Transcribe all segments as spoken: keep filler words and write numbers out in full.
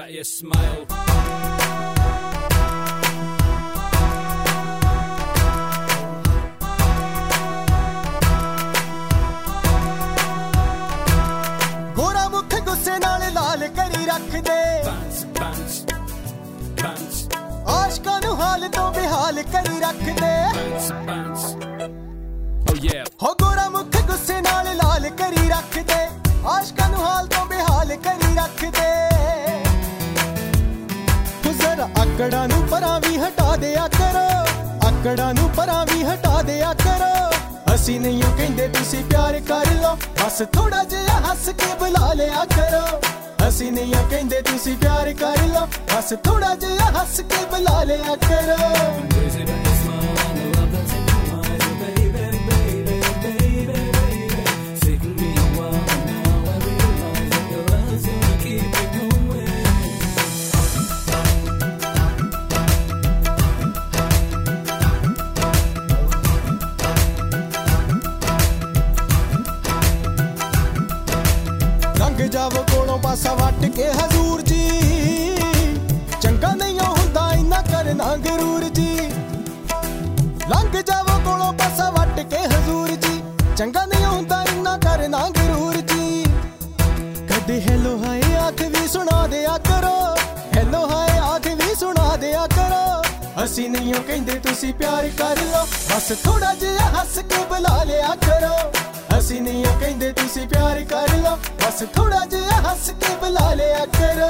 at your smile. गोरा मुख गुस्से नाल लाल करी रख दे, Bounce, bounce, bounce, आशकां नूं हाल तो बेहाल करी रख दे। bounce, bounce. Oh yeah. हो गोरा मुख गुस्से नाल लाल करी रख दे, आशकां नूं हाल तो बेहाल करी रख दे। जरा आकड़ा नूं परां भी हटा दिया करो, आकड़ा नूं परां भी हटा दिया करो। असी नहीं हो कहंदे तुसी प्यार कर लो, बस थोड़ा जिहा हस के बुला लिया करो। असी नहीं हो कहंदे तुसी प्यार कर लो, बस थोड़ा जिहा हस के बुला लिया करो। Crazy about your smile and the love that's in your eyes, oh baby, baby, baby, baby. Taking me a while, and now I realize that your love's gonna keep it going. लंघ जावो कोलों पासा what के हजूर जी, चंगा नहीं हुंदा इन्ना करना गरूर जी। लंघ जावो कोलों पासा वट के हजूर जी, चंगा नहीं हुंदा इन्ना करना गरूर जी। कदे हेलो हाय आख भी सुना दिया करो, हेलो हाय आख भी सुना दिया करो। असी नहीं हो कहंदे तुसी प्यार कर लो, बस थोड़ा जिहा हस के बुला लिया करो। असी नहीं हो कहंदे तुसी प्यार कर लो, बस थोड़ा जिहा हस के बुला लिया करो।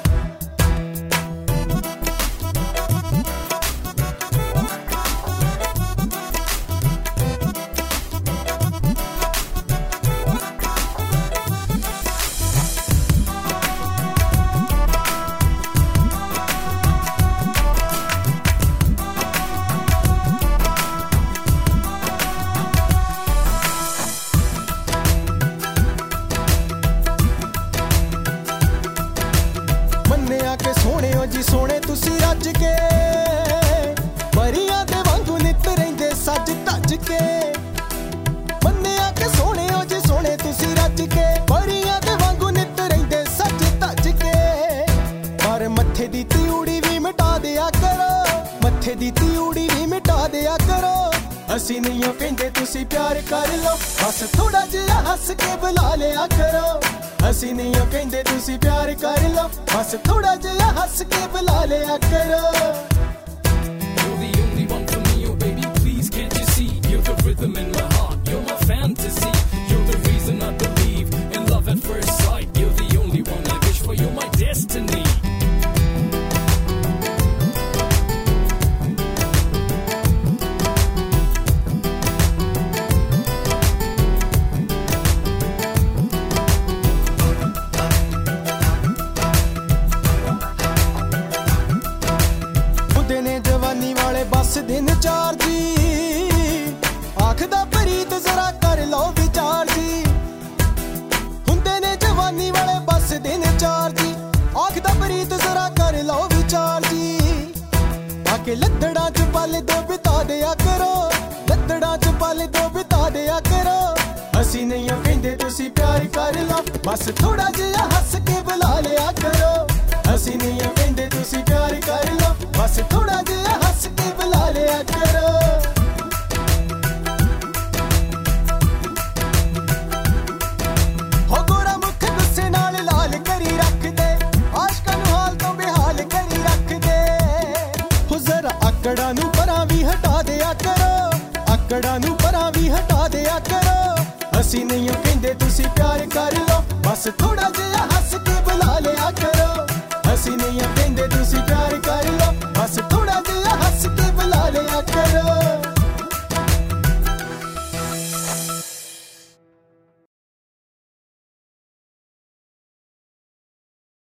के सोने हो जी सोने तुसी रज के, परियां दे वांगू नित रहिंदे सज धज के। मन्निया के सोने हो जी सोने तुसी रज के, परियां दे वांगू नित रहिंदे सज धज के। पर मत्थे दी तिउड़ी भी मिटा दिया करो, मत्थे दी तिउड़ी भी मिटा दिया करो। असी नहीं हो कहंदे तुसी प्यार कर लो, बस थोड़ा जिहा हस के बुला लिया करो। असी नहीं हो कहंदे तुसी प्यार कर लो, बस थोड़ा जिहा हस के बुला लिया करो। You're the only one for me, oh baby, please can't you see? You're the rhythm in my heart, you're my fantasy. You're the reason I believe in love at first sight. You're the only one I wish for, you're my destiny. जवानी वाले बस दिन चार जी, आखदा प्रीत जरा कर लो विचार जी। हुंदे ने जवानी वाले बस दिन चार जी, आखदा प्रीत जरा कर लो विचार जी। आके लद्दड़ा च पल दो बिता दिया करो, लद्दड़ा च पल दो बिता दिया करो। असी नहीं हो कहंदे तुसी प्यार कर लो, बस थोड़ा जिहा हस के बुला लिया करो। असी नहीं हो कहंदे तुसी प्यार कर लो, बस थोड़ा जिहा हस के बुला लिया करो। हो गोरा मुख गुस्से नाल लाल करी रख दे, आशकां नूं हाल तो बेहाल करी रख दे। हो जरा आकड़ा नूं परां भी हटा दिया करो, आकड़ा नूं परां भी हटा दिया करो। असी नहीं हो कहंदे तुसी प्यार कर लो, बस थोड़ा